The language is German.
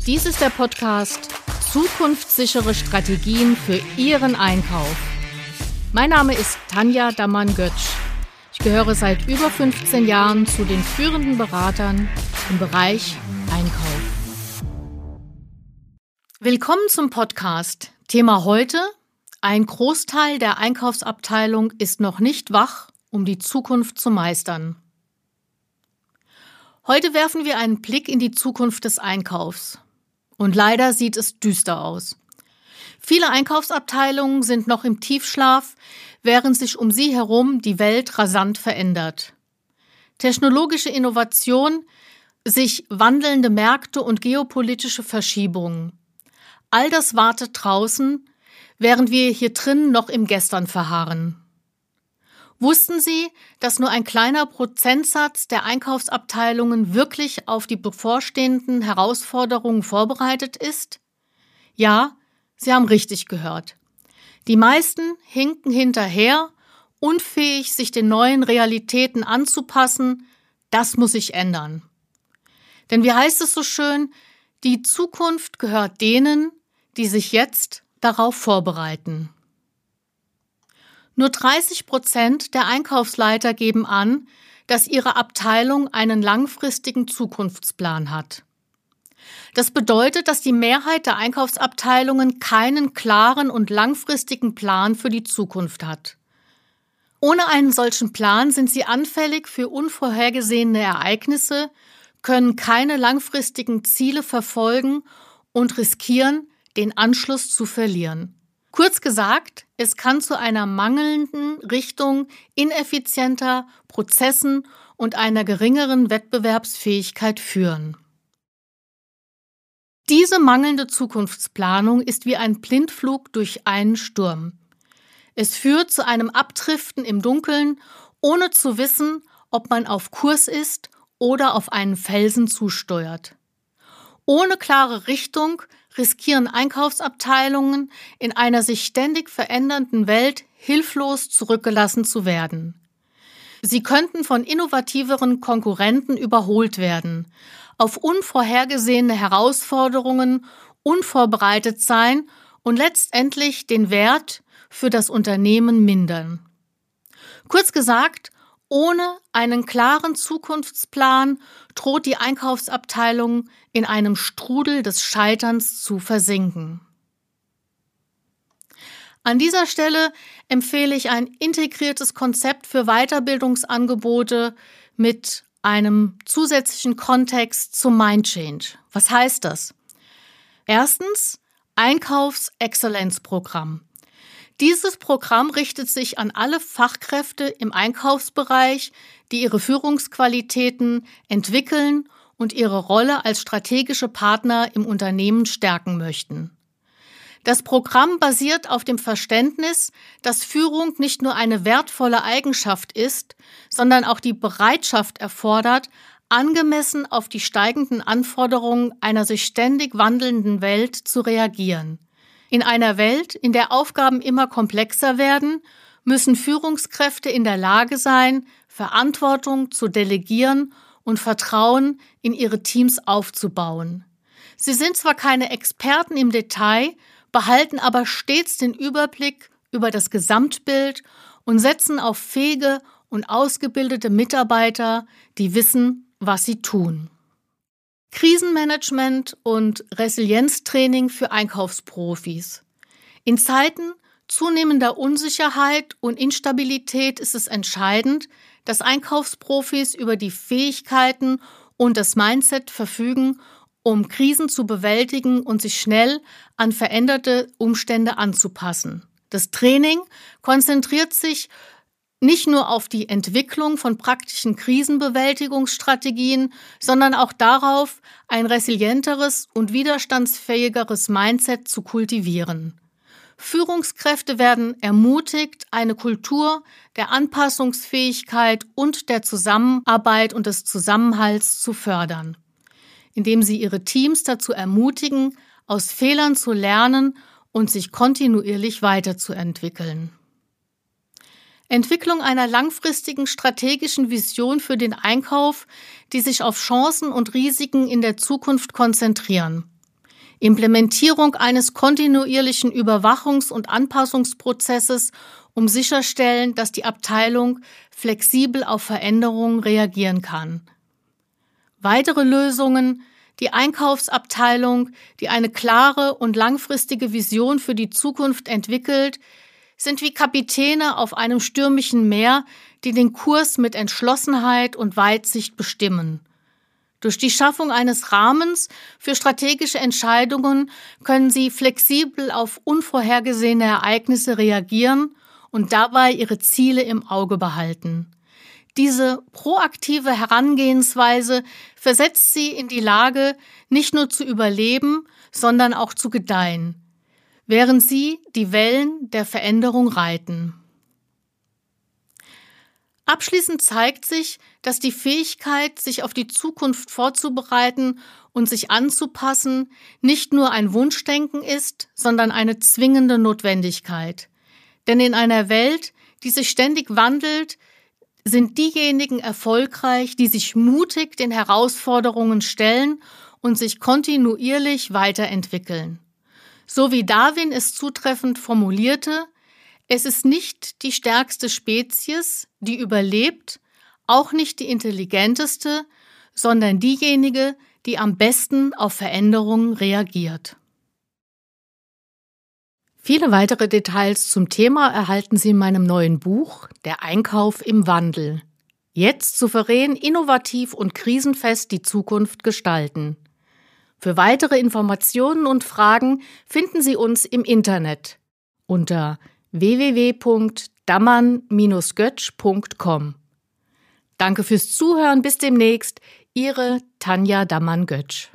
Dies ist der Podcast Zukunftssichere Strategien für Ihren Einkauf. Mein Name ist Tanja Dammann-Götsch. Ich gehöre seit über 15 Jahren zu den führenden Beratern im Bereich Einkauf. Willkommen zum Podcast. Thema heute: Ein Großteil der Einkaufsabteilung ist noch nicht wach, um die Zukunft zu meistern. Heute werfen wir einen Blick in die Zukunft des Einkaufs. Und leider sieht es düster aus. Viele Einkaufsabteilungen sind noch im Tiefschlaf, während sich um sie herum die Welt rasant verändert. Technologische Innovation, sich wandelnde Märkte und geopolitische Verschiebungen. All das wartet draußen, während wir hier drin noch im Gestern verharren. Wussten Sie, dass nur ein kleiner Prozentsatz der Einkaufsabteilungen wirklich auf die bevorstehenden Herausforderungen vorbereitet ist? Ja, Sie haben richtig gehört. Die meisten hinken hinterher, unfähig, sich den neuen Realitäten anzupassen. Das muss sich ändern. Denn wie heißt es so schön, die Zukunft gehört denen, die sich jetzt darauf vorbereiten. Nur 30% der Einkaufsleiter geben an, dass ihre Abteilung einen langfristigen Zukunftsplan hat. Das bedeutet, dass die Mehrheit der Einkaufsabteilungen keinen klaren und langfristigen Plan für die Zukunft hat. Ohne einen solchen Plan sind sie anfällig für unvorhergesehene Ereignisse, können keine langfristigen Ziele verfolgen und riskieren, den Anschluss zu verlieren. Kurz gesagt, es kann zu einer mangelnden Richtung ineffizienter Prozessen und einer geringeren Wettbewerbsfähigkeit führen. Diese mangelnde Zukunftsplanung ist wie ein Blindflug durch einen Sturm. Es führt zu einem Abdriften im Dunkeln, ohne zu wissen, ob man auf Kurs ist oder auf einen Felsen zusteuert. Ohne klare Richtung riskieren Einkaufsabteilungen, in einer sich ständig verändernden Welt hilflos zurückgelassen zu werden. Sie könnten von innovativeren Konkurrenten überholt werden, auf unvorhergesehene Herausforderungen unvorbereitet sein und letztendlich den Wert für das Unternehmen mindern. Kurz gesagt, ohne einen klaren Zukunftsplan droht die Einkaufsabteilung in einem Strudel des Scheiterns zu versinken. An dieser Stelle empfehle ich ein integriertes Konzept für Weiterbildungsangebote mit einem zusätzlichen Kontext zum Mindchange. Was heißt das? Erstens, Einkaufsexzellenzprogramm. Dieses Programm richtet sich an alle Fachkräfte im Einkaufsbereich, die ihre Führungsqualitäten entwickeln und ihre Rolle als strategische Partner im Unternehmen stärken möchten. Das Programm basiert auf dem Verständnis, dass Führung nicht nur eine wertvolle Eigenschaft ist, sondern auch die Bereitschaft erfordert, angemessen auf die steigenden Anforderungen einer sich ständig wandelnden Welt zu reagieren. In einer Welt, in der Aufgaben immer komplexer werden, müssen Führungskräfte in der Lage sein, Verantwortung zu delegieren und Vertrauen in ihre Teams aufzubauen. Sie sind zwar keine Experten im Detail, behalten aber stets den Überblick über das Gesamtbild und setzen auf fähige und ausgebildete Mitarbeiter, die wissen, was sie tun. Krisenmanagement und Resilienztraining für Einkaufsprofis. In Zeiten zunehmender Unsicherheit und Instabilität ist es entscheidend, dass Einkaufsprofis über die Fähigkeiten und das Mindset verfügen, um Krisen zu bewältigen und sich schnell an veränderte Umstände anzupassen. Das Training konzentriert sich nicht nur auf die Entwicklung von praktischen Krisenbewältigungsstrategien, sondern auch darauf, ein resilienteres und widerstandsfähigeres Mindset zu kultivieren. Führungskräfte werden ermutigt, eine Kultur der Anpassungsfähigkeit und der Zusammenarbeit und des Zusammenhalts zu fördern, indem sie ihre Teams dazu ermutigen, aus Fehlern zu lernen und sich kontinuierlich weiterzuentwickeln. Entwicklung einer langfristigen strategischen Vision für den Einkauf, die sich auf Chancen und Risiken in der Zukunft konzentrieren. Implementierung eines kontinuierlichen Überwachungs- und Anpassungsprozesses, um sicherzustellen, dass die Abteilung flexibel auf Veränderungen reagieren kann. Weitere Lösungen: die Einkaufsabteilung, die eine klare und langfristige Vision für die Zukunft entwickelt, sind wie Kapitäne auf einem stürmischen Meer, die den Kurs mit Entschlossenheit und Weitsicht bestimmen. Durch die Schaffung eines Rahmens für strategische Entscheidungen können sie flexibel auf unvorhergesehene Ereignisse reagieren und dabei ihre Ziele im Auge behalten. Diese proaktive Herangehensweise versetzt sie in die Lage, nicht nur zu überleben, sondern auch zu gedeihen, während sie die Wellen der Veränderung reiten. Abschließend zeigt sich, dass die Fähigkeit, sich auf die Zukunft vorzubereiten und sich anzupassen, nicht nur ein Wunschdenken ist, sondern eine zwingende Notwendigkeit. Denn in einer Welt, die sich ständig wandelt, sind diejenigen erfolgreich, die sich mutig den Herausforderungen stellen und sich kontinuierlich weiterentwickeln. So wie Darwin es zutreffend formulierte: Es ist nicht die stärkste Spezies, die überlebt, auch nicht die intelligenteste, sondern diejenige, die am besten auf Veränderungen reagiert. Viele weitere Details zum Thema erhalten Sie in meinem neuen Buch »Der Einkauf im Wandel«. Jetzt souverän, innovativ und krisenfest die Zukunft gestalten. Für weitere Informationen und Fragen finden Sie uns im Internet unter www.dammann-götsch.com. Danke fürs Zuhören, bis demnächst, Ihre Tanja Dammann-Götsch.